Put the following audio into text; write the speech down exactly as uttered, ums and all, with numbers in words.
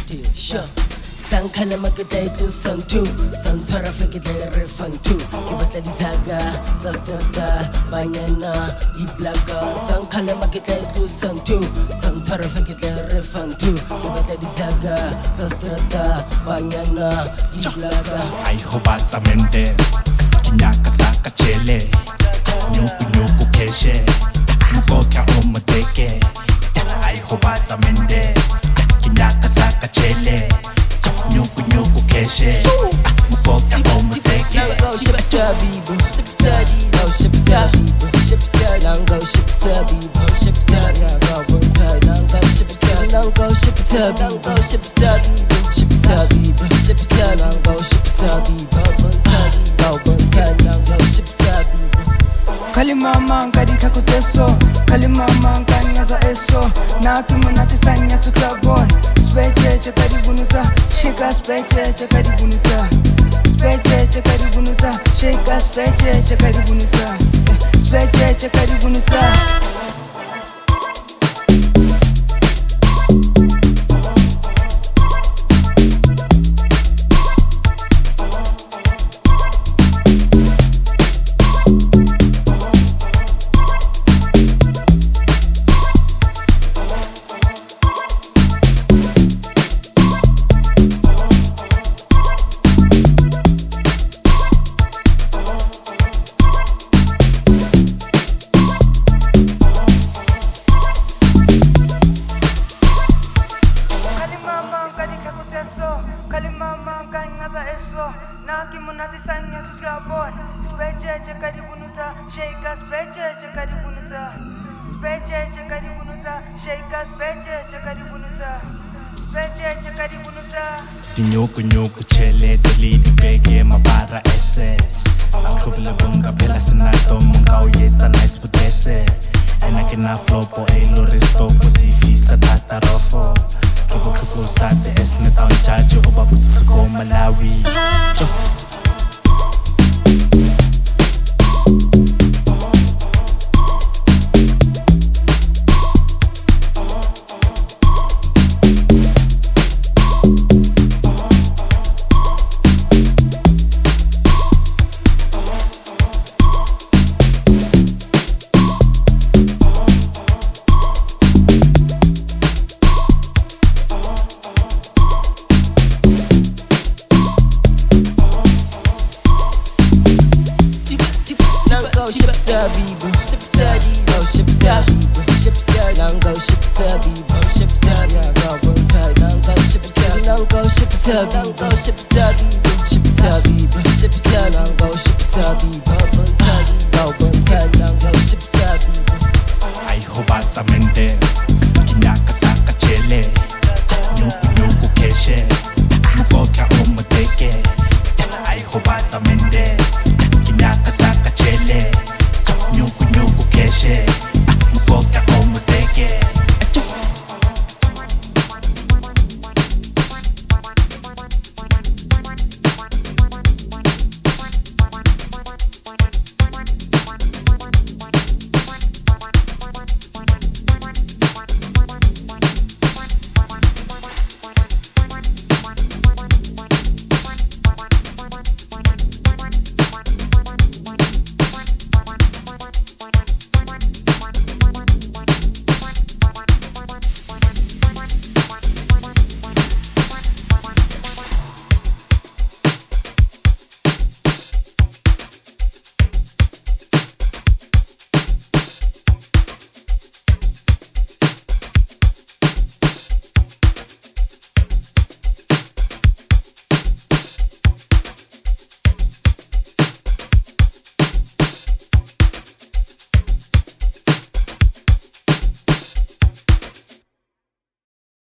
Sure. Sankhala magday to san two, san thara fekide refan two. Kibata dizaga, zastarda, banyana, iblaga. Sankhala magday to san two, san thara fekide refan two. Kibata dizaga, zastarda, banyana, iblaga. I hope at a mende, kinyaka saka chele, nyuku nyuku keshe, mukoka omateke. I hope at a mende, kinyaka saka chele. Nyuku nyuku keshe Mukoka omateke Nango ship sabibu Ship sabibu Ship sabibu Ship sabibu Nango ship sabibu Ship sabibu Nango buntai Nango ship sabibu Nango ship sabibu Nango ship sabibu Ship sabibu Ship sabibu Nango ship sabibu Buntai Nango buntai Nango ship sabibu Kalimama ngadi kakuteso Kalimama nganyaza eso Naki munati sanya tu klabon Speche karibunuta Shika speche karibunuta Speche karibunuta Shika speche karibunuta Speche karibunuta Kalimama kanyaza eso Naki munati sanya susabon Speche karibunuta Sheika speche karibunuta Speche karibunuta Sheika speche karibunuta Speche karibunuta Nyuku nyuku chele Delidi bege mabara S S Alkubile bunga bela sinato Munga uyeta nice putese Ena kina flopo Eilo resto Fusifi sa tata rofo Kibo kuko sate esne taon chacho Oba putisuko Malawi Cho Ship sabibu, ship sabibu, ship sabibu, ship sabibu, nango ship sabibu, ship sabibu, nango buntai, nango ship sabibu, nango ship sabibu, ship sabibu, ship sabibu, ship sabibu, nango ship sabibu.